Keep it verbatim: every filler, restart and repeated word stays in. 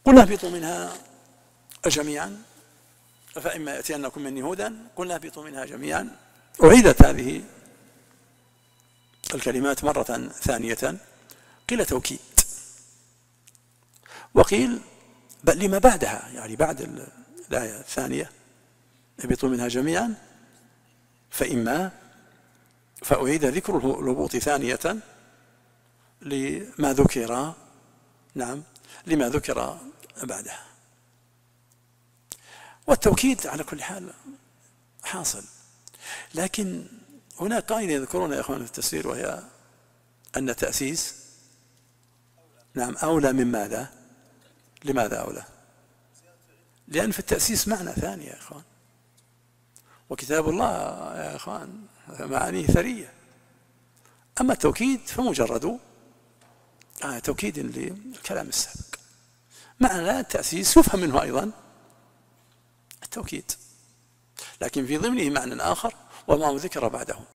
قل اهبطوا منها جميعا فإما يأتينكم مني هدى قل اهبطوا منها جميعا. أعيدت هذه الكلمات مرة ثانية، قيل توكيد، وقيل بل لما بعدها، يعني بعد الآية الثانية اهبطوا منها جميعا فإما، فأعيد ذكر الهبوط ثانية لما ذكر، نعم لما ذكر بعدها. والتوكيد على كل حال حاصل، لكن هناك قاعدة يذكرون يا إخوان في التفسير، وهي أن التأسيس نعم أولى من ماذا؟ لماذا أولى؟ لأن في التأسيس معنى ثاني يا إخوان، وكتاب الله يا إخوان معانيه ثرية. أما التوكيد فمجرد آه توكيد للكلام السابق. معنى التأسيس يفهم منه أيضا التوكيد، لكن في ضمنه معنى آخر وما ذكر بعده.